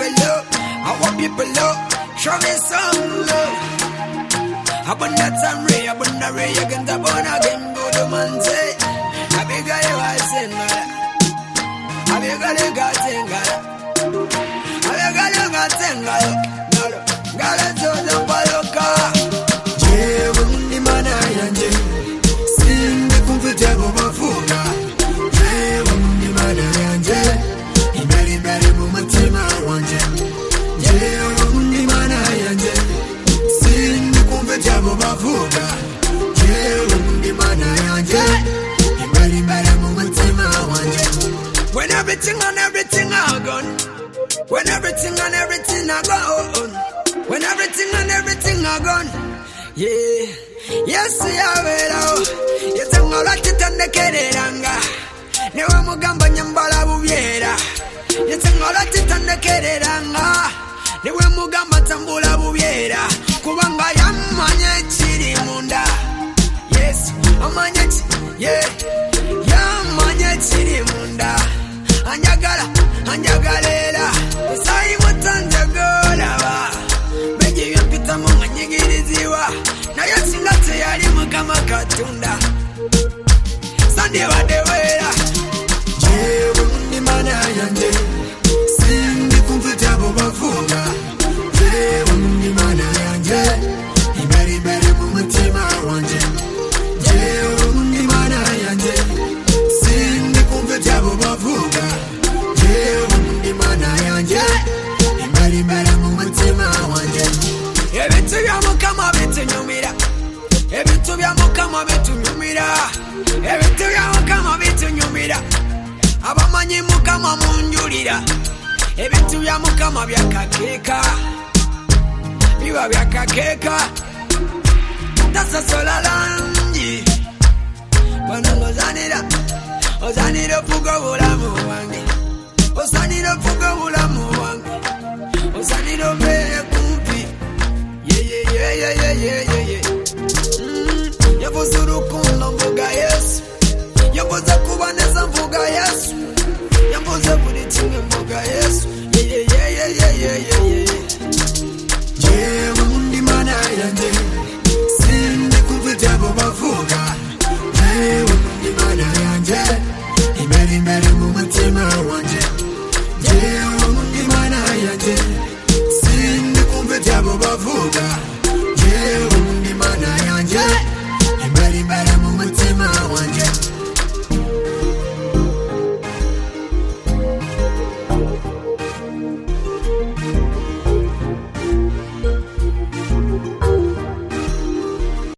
love. I want people love. Show me some love. I want that some ray. I want that ray. You can tap on again. Go to man say. I beg you, I sing. I beg you, God sing. I beg you, God sing. God has chosen Paloka. Je wundi mana yanje. Sindi kumfutego mafuga. Je wundi mana yanje. Iberi beri mumatima wanje. Je wundi mana yanje. Sindi kumfutego mafuga. Je wundi mana yanje. Iberi beri mumatima wanje. When everything and everything are gone. When everything and everything are gone. When everything and everything are gone. Yeah. Yes, Yahweh. Yes, I'm all at it and the Keranga. Never Mugamba Nyambala Buviera. Yes, I'm all at it and the Keranga. Never Mugamba Tambula Buviera. Kubanga Yamanya Chiri Munda. Yes, Amanya. Yeah. Yamanya Chiri Munda. Anjagala, Anjagalela. Sai Mutanjagola. Beji yapita munga nyigiriziwa. Na yasingate yali mukama katunda. Sande wadewera. Je wundi mana yanje. Sindi kumfutabo bafunga. Je wundi mana yanje. Iberi beri mumutima wanje. Je wundi mana yanje. Sindi kumfutabo bafunga. Je wundi mana yanje. Iberi beri mumutima wanje. Ebitu bya mukama bitunyumira. Ebitu bya mukama bitunyumira. Ebitu bya mukama bitunyumira. Abamanyi mukama munjulira. Ebitu bya mukama byakakeka. Biba byakakeka. Tasasola langi. Bana ozanira. Ozanira fugo bulamu wange. Ozanira fugo bulamu wange. Ozanira be kumpi. Yeah. Yavuze urukundo mvuga Yesu. Yavuze kubaneza mvuga Yesu. Yavuze buri kimwe mvuga Yesu. Yeah. Je wundi mana yanje. Sindi kumfutabo bavuga. Je wundi mana yanje.